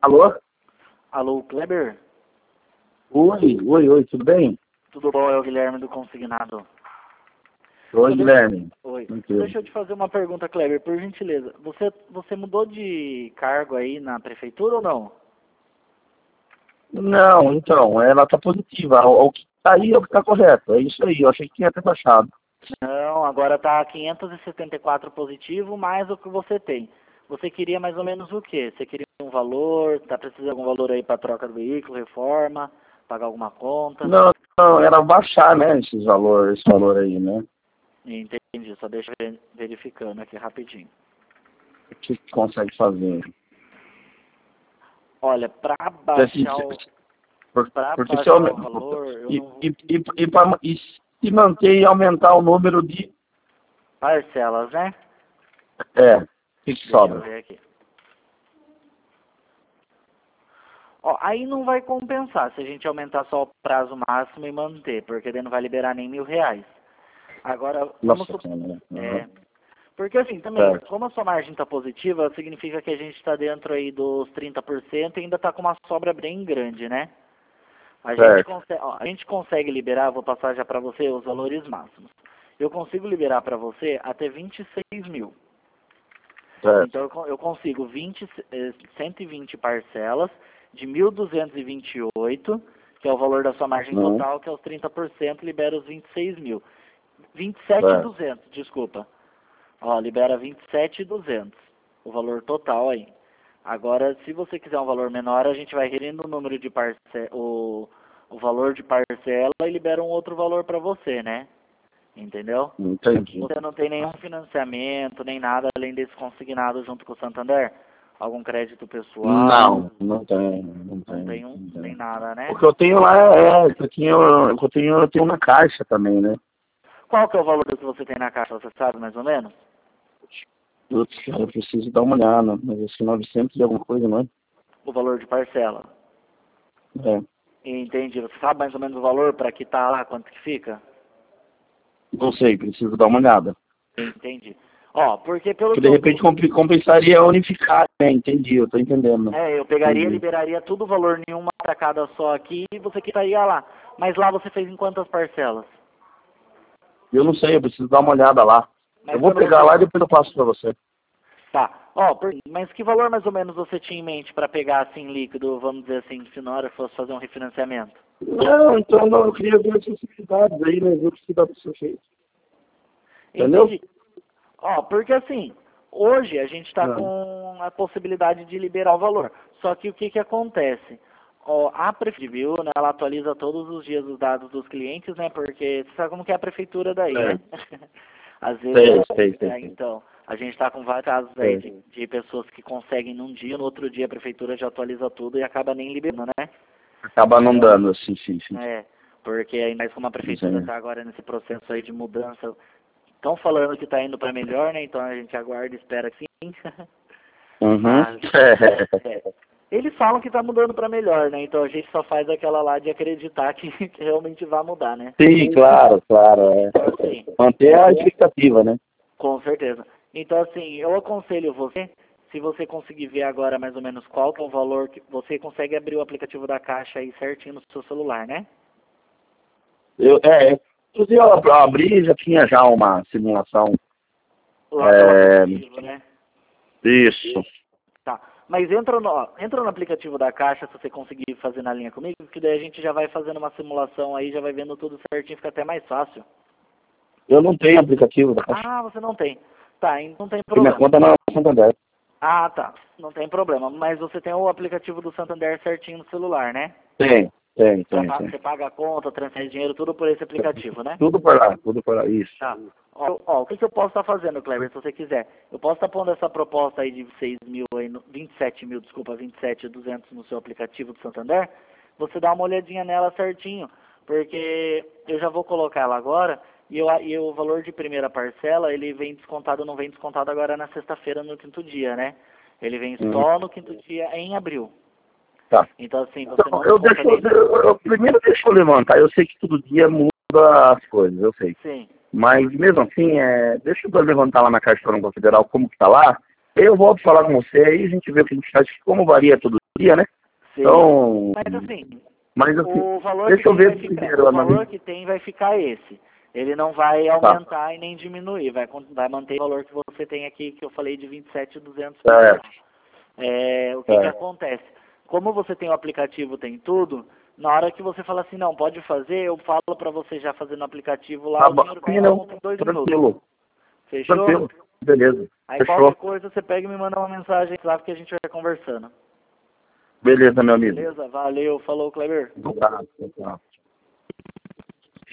Alô? Alô, Kleber? Oi, tudo bem? Tudo bom? É o Guilherme do Consignado. Oi, Guilherme. Oi. Tranquilo. Deixa eu te fazer uma pergunta, Kleber, por gentileza. Você mudou de cargo aí na prefeitura ou não? Não, então, ela tá positiva. O que tá aí é o que tá correto. É isso aí. Eu achei que tinha até baixado. Não, agora tá 574 positivo, mais o que você tem. Você queria mais ou menos o quê? Você queria um valor? Tá precisando de algum valor aí para troca do veículo, reforma, pagar alguma conta? Não, era baixar, né, esse valor aí, né? Entendi, só deixa eu verificando aqui rapidinho. O que você consegue fazer? Olha, para Porque baixar o... porque se, baixar o valor, eu não... e se manter e aumentar o número de... Parcelas, né? O que Deixa eu sobra? ver aqui. Ó, aí não vai compensar se a gente aumentar só o prazo máximo e manter, porque daí não vai liberar nem R$ 1.000. Agora, vamos Nossa, supor... né? Porque assim, também, como a sua margem está positiva, significa que a gente está dentro aí dos 30% e ainda está com uma sobra bem grande, né? Certo. A gente consegue liberar, vou passar já para você os valores máximos. Eu consigo liberar para você até 26 mil. Certo. Então eu consigo 120 parcelas de 1.228, que é o valor da sua margem total, que é os 30%, libera os 26 mil. 27.200, desculpa. Ó, libera 27.200, o valor total aí. Agora, se você quiser um valor menor, a gente vai rerindo o número de o valor de parcela e libera um outro valor para você, né? Entendeu? Entendi. Você não tem nenhum financiamento, nem nada além desse consignado junto com o Santander? Algum crédito pessoal? Não tem. Não tem nem nada, né? O que eu tenho lá eu tenho na caixa também, né? Qual que é o valor que você tem na caixa, você sabe mais ou menos? Putz, cara, eu preciso dar uma olhada, mas acho que 900 e alguma coisa, não é? O valor de parcela. É. Entendi. Você sabe mais ou menos o valor para quitar lá, quanto que fica? Não sei, preciso dar uma olhada. Entendi. Ó, porque pelo Porque que de eu... repente compensaria unificar, né? Entendi, eu tô entendendo. eu pegaria, Entendi. liberaria tudo o valor em uma tacada só aqui e você quitaria lá. Mas lá você fez em quantas parcelas? Eu não sei, eu preciso dar uma olhada lá. Mas Eu vou pegar lá e depois eu passo pra você. Tá. Ó, mas que valor mais ou menos você tinha em mente para pegar assim líquido, vamos dizer assim, se na hora fosse fazer um refinanciamento? Não, então eu queria ver as possibilidades aí, né? Ver o que dá pra ser feito. Entendeu? Entendi. Ó, porque assim, hoje a gente está com a possibilidade de liberar o valor. Só que o que que acontece? Ó, a prefeitura, viu, né, ela atualiza todos os dias os dados dos clientes, né? Porque você sabe como que é a prefeitura daí, né? Às vezes, Sei. então, a gente está com vários casos aí de pessoas que conseguem num dia, no outro dia a prefeitura já atualiza tudo e acaba nem liberando, né? Acaba não dando, assim, sim. Porque ainda mais como a prefeitura está agora nesse processo aí de mudança, estão falando que está indo para melhor, né? Então a gente aguarda e espera que sim. Mas, eles falam que está mudando para melhor, né? Então a gente só faz aquela lá de acreditar que realmente vai mudar, né? Sim, claro. Então, assim, Manter a expectativa, né? com certeza. Então, assim, eu aconselho você, se você conseguir ver agora mais ou menos qual que é o valor, que você consegue abrir o aplicativo da Caixa aí certinho no seu celular, né? Inclusive eu abri já tinha já uma simulação. Lá pelo aplicativo, né? Isso. Tá. Mas entra no aplicativo da Caixa, se você conseguir fazer na linha comigo, que daí a gente já vai fazendo uma simulação aí, já vai vendo tudo certinho, fica até mais fácil. Eu não tenho aplicativo da Caixa. Ah, você não tem. Tá, então não tem Porque minha problema. conta não é Santander. Ah, tá. Não tem problema. Mas você tem o aplicativo do Santander certinho no celular, né? Tem. Você paga a conta, transfere dinheiro, tudo por esse aplicativo, né? Tudo por lá, isso. Tá. Ó, o que eu posso estar fazendo, Kleber, se você quiser? Eu posso estar pondo essa proposta aí de 6 mil, aí, 27 mil, desculpa, 27.200 no seu aplicativo do Santander. Você dá uma olhadinha nela certinho, porque eu já vou colocar ela agora e o valor de primeira parcela, ele vem descontado, não vem descontado agora na sexta-feira, no quinto dia, né? Ele vem só no quinto dia em abril. Tá. Então, assim, você não primeiro deixa eu levantar. Eu sei que todo dia muda as coisas, eu sei. Sim. Mas mesmo assim, deixa eu levantar lá na Caixa Econômica Federal como que tá lá. Eu volto a falar com você, aí a gente vê o que a gente faz, como varia todo dia, né? Sim. Então, Mas assim, o valor deixa que eu ver tem primeiro. o valor que tem vai ficar esse. Ele não vai aumentar e nem diminuir, vai manter o valor que você tem aqui, que eu falei de 27.200 por mês. O que acontece? Como você tem o aplicativo, tem tudo, na hora que você fala assim, não, pode fazer, eu falo para você já fazer no aplicativo lá, o dinheiro cai na conta em 2 minutos. Fechou? Tranquilo, beleza. Aí Fechou. qualquer coisa você pega e me manda uma mensagem lá que a gente vai conversando. Beleza, meu amigo. Beleza, valeu, falou, Kleber. Tá.